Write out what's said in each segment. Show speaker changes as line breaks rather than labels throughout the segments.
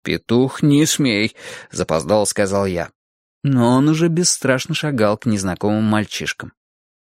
«Петух, не смей», — запоздало сказал я. Но он уже бесстрашно шагал к незнакомым мальчишкам.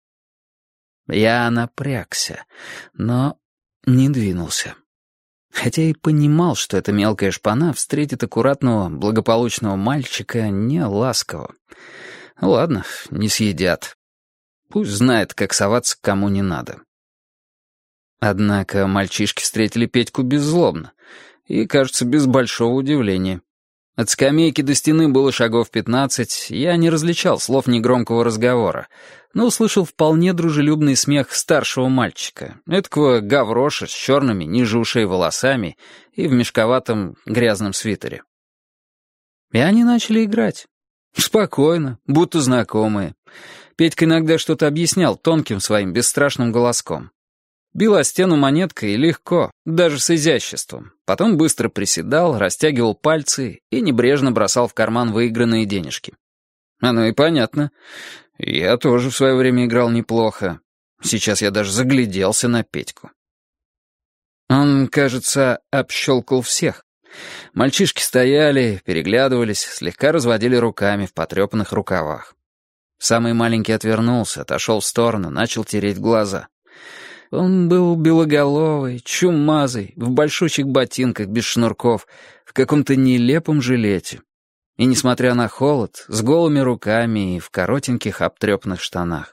Я напрягся, но не двинулся. Хотя и понимал, что эта мелкая шпана встретит аккуратного, благополучного мальчика не ласково. Ладно, не съедят. Пусть знает, как соваться к кому не надо. Однако мальчишки встретили Петьку беззлобно и, кажется, без большого удивления. От скамейки до стены было шагов 15, я не различал слов негромкого разговора, но услышал вполне дружелюбный смех старшего мальчика, эткого гавроша с черными ниже ушей волосами и в мешковатом грязном свитере. И они начали играть. Спокойно, будто знакомые. Петька иногда что-то объяснял тонким своим бесстрашным голоском. Бил о стену монеткой легко, даже с изяществом. Потом быстро приседал, растягивал пальцы и небрежно бросал в карман выигранные денежки. Оно и понятно. Я тоже в свое время играл неплохо. Сейчас я даже загляделся на Петьку. Он, кажется, общелкал всех. Мальчишки стояли, переглядывались, слегка разводили руками в потрепанных рукавах. Самый маленький отвернулся, отошел в сторону, начал тереть глаза. Он был белоголовый, чумазый, в большущих ботинках без шнурков, в каком-то нелепом жилете. И, несмотря на холод, с голыми руками и в коротеньких обтрепанных штанах.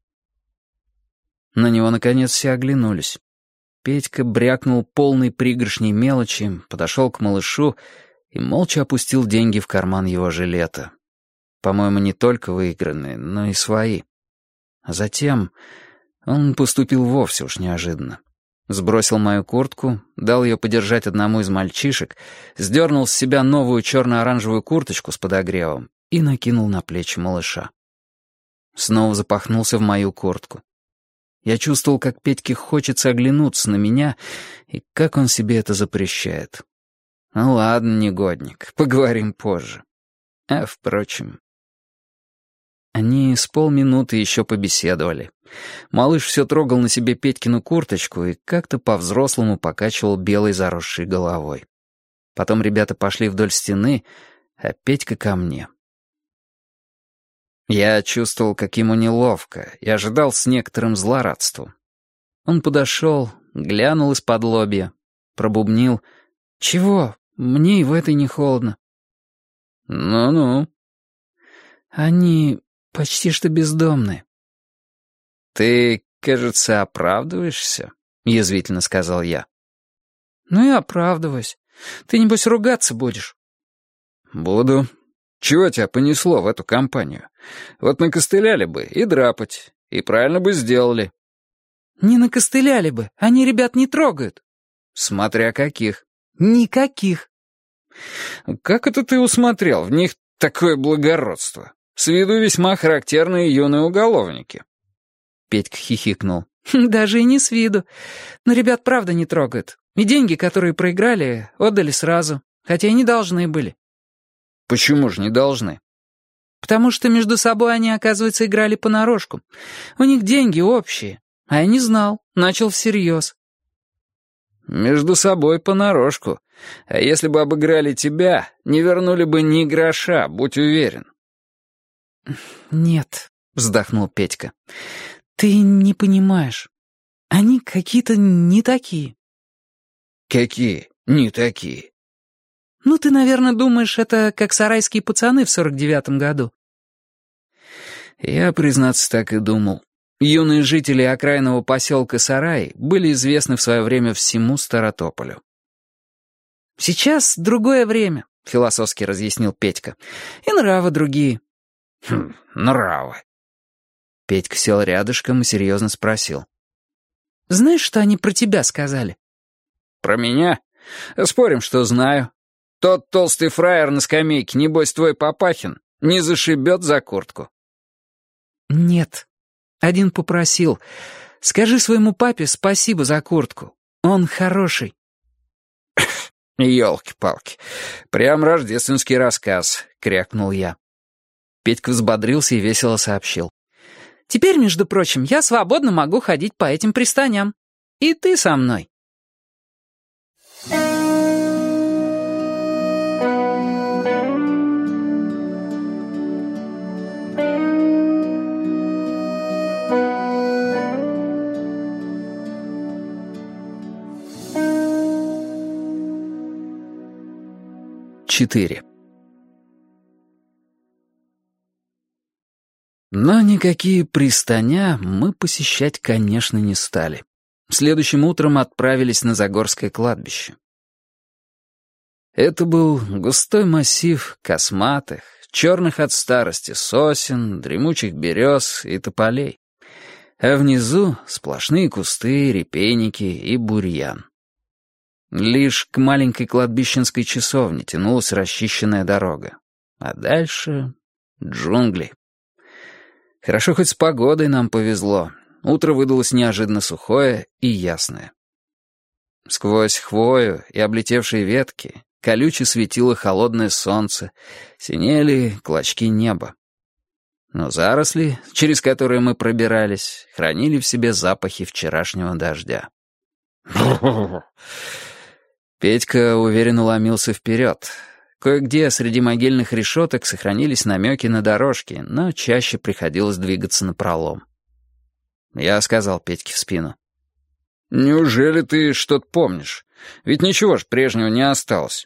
На него, наконец, все оглянулись. Петька брякнул полной пригоршней мелочи, подошел к малышу и молча опустил деньги в карман его жилета. По-моему, не только выигранные, но и свои. А затем он поступил вовсе уж неожиданно. Сбросил мою куртку, дал ее подержать одному из мальчишек, сдернул с себя новую черно-оранжевую курточку с подогревом и накинул на плечи малыша. Снова запахнулся в мою куртку. Я чувствовал, как Петьке хочется оглянуться на меня, и как он себе это запрещает. Ну ладно, негодник, поговорим позже. А, впрочем... Они с полминуты еще побеседовали. Малыш все трогал на себе Петькину курточку и как-то по-взрослому покачивал белой заросшей головой. Потом ребята пошли вдоль стены, а Петька ко мне. Я чувствовал, как ему неловко, и ожидал с некоторым злорадством. Он подошел, глянул из-под-лобья, пробубнил. «Чего? Мне и в этой не холодно». «Ну-ну». «Они почти что бездомные». «Ты, кажется, оправдываешься?» — язвительно сказал я. «Ну и оправдываюсь. Ты, небось, ругаться будешь?» «Буду. Чего тебя понесло в эту компанию? Вот накостыляли бы и драпать, и правильно бы сделали». «Не накостыляли бы, они ребят не трогают». «Смотря каких». «Никаких». «Как это ты усмотрел в них такое благородство? С виду весьма характерные юные уголовники». Петька хихикнул. «Даже и не с виду. Но ребят правда не трогают. И деньги, которые проиграли, отдали сразу, хотя и не должны были». «Почему же не должны?» «Потому что между собой они, оказывается, играли понарошку. У них деньги общие. А я не знал, начал всерьез». «Между собой понарошку. А если бы обыграли тебя, не вернули бы ни гроша, будь уверен». «Нет», — вздохнул Петька, — «ты не понимаешь. Они какие-то не такие». «Какие не такие?» «Ну, ты, наверное, думаешь, это как сарайские пацаны в 49-м году». Я, признаться, так и думал. Юные жители окраинного поселка Сарай были известны в свое время всему Старотополю. «Сейчас другое время», — философски разъяснил Петька, — «и нравы другие». Нравы». Петька сел рядышком и серьезно спросил. «Знаешь, что они про тебя сказали?» «Про меня? Спорим, что знаю. Тот толстый фраер на скамейке, небось, твой Папахин, не зашибет за куртку». «Нет. Один попросил. Скажи своему папе спасибо за куртку. Он хороший». «Елки-палки. Прям рождественский рассказ», — крякнул я. Петька взбодрился и весело сообщил. «Теперь, между прочим, я свободно могу ходить по этим пристаням. И ты со мной». 4. Но никакие пристаня мы посещать, конечно, не стали. Следующим утром отправились на Загорское кладбище. Это был густой массив косматых, черных от старости сосен, дремучих берез и тополей. А внизу сплошные кусты, репейники и бурьян. Лишь к маленькой кладбищенской часовне тянулась расчищенная дорога. А дальше — джунгли. Хорошо, хоть с погодой нам повезло. Утро выдалось неожиданно сухое и ясное. Сквозь хвою и облетевшие ветки колюче светило холодное солнце, синели клочки неба. Но заросли, через которые мы пробирались, хранили в себе запахи вчерашнего дождя. Петька уверенно ломился вперед. Кое-где среди могильных решеток сохранились намеки на дорожки, но чаще приходилось двигаться напролом. Я сказал Петьке в спину: «Неужели ты что-то помнишь? Ведь ничего ж прежнего не осталось».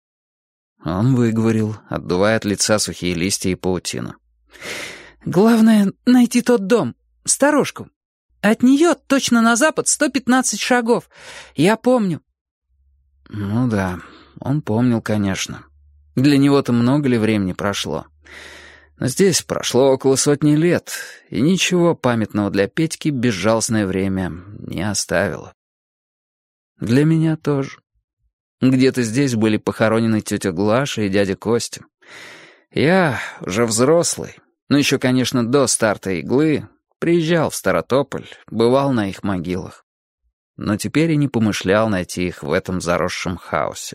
Он выговорил, отдувая от лица сухие листья и паутину: «Главное — найти тот дом, сторожку. От нее точно на запад 115 шагов. Я помню». Ну да, он помнил, конечно. Для него-то много ли времени прошло? Но здесь прошло около 100 лет, и ничего памятного для Петьки безжалостное время не оставило. Для меня тоже. Где-то здесь были похоронены тетя Глаша и дядя Костя. Я, уже взрослый, но еще, конечно, до старта иглы, приезжал в Старотополь, бывал на их могилах. Но теперь и не помышлял найти их в этом заросшем хаосе.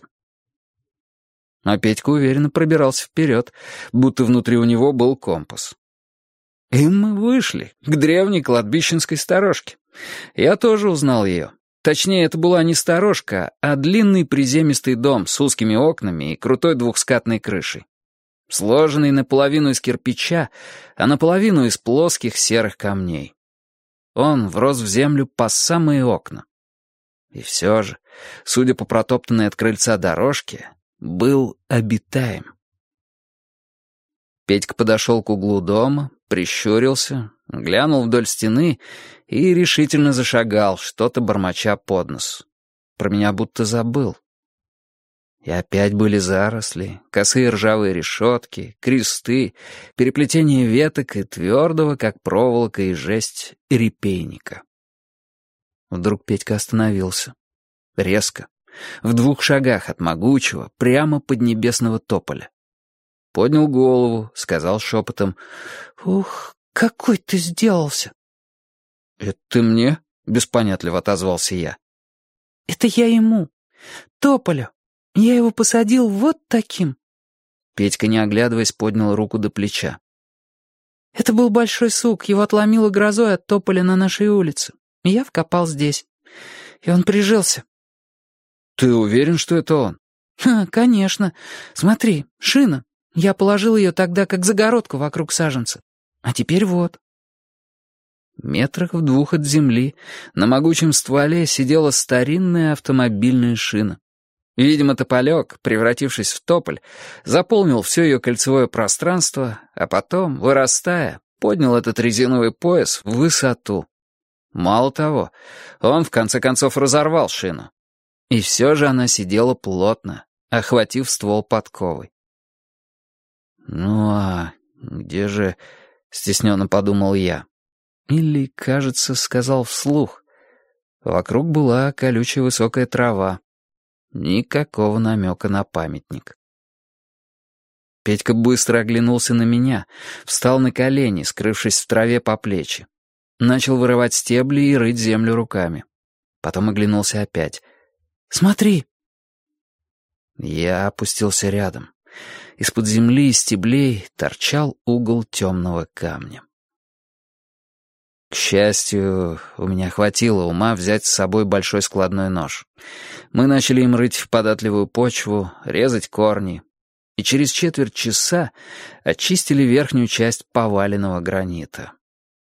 А Петька уверенно пробирался вперед, будто внутри у него был компас. И мы вышли к древней кладбищенской сторожке. Я тоже узнал ее. Точнее, это была не сторожка, а длинный приземистый дом с узкими окнами и крутой двухскатной крышей. Сложенный наполовину из кирпича, а наполовину из плоских серых камней. Он врос в землю по самые окна. И все же, судя по протоптанной от крыльца дорожке, был обитаем. Петька подошел к углу дома, прищурился, глянул вдоль стены и решительно зашагал, что-то бормоча под нос. Про меня будто забыл. И опять были заросли, косые ржавые решетки, кресты, переплетение веток и твердого, как проволока и жесть, репейника. Вдруг Петька остановился. Резко. В 2 шагах от могучего, прямо поднебесного тополя. Поднял голову, сказал шепотом: «Ух, какой ты сделался!» «Это ты мне?» — беспонятливо отозвался я. «Это я ему, тополю. Я его посадил вот таким». Петька, не оглядываясь, поднял руку до плеча. «Это был большой сук, его отломило грозой от тополя на нашей улице. И я вкопал здесь. И он прижился». «Ты уверен, что это он?» «Конечно. Смотри, шина. Я положил ее тогда как загородку вокруг саженца. А теперь вот». Метрах в 2 от земли на могучем стволе сидела старинная автомобильная шина. Видимо, тополек, превратившись в тополь, заполнил все ее кольцевое пространство, а потом, вырастая, поднял этот резиновый пояс в высоту. Мало того, он в конце концов разорвал шину. И все же она сидела плотно, охватив ствол подковой. «Ну а где же...» — стесненно подумал я. Или, кажется, сказал вслух. Вокруг была колючая высокая трава. Никакого намека на памятник. Петька быстро оглянулся на меня, встал на колени, скрывшись в траве по плечи. Начал вырывать стебли и рыть землю руками. Потом оглянулся опять. «Смотри!» Я опустился рядом. Из-под земли и стеблей торчал угол темного камня. К счастью, у меня хватило ума взять с собой большой складной нож. Мы начали им рыть в податливую почву, резать корни, и через 15 минут очистили верхнюю часть поваленного гранита.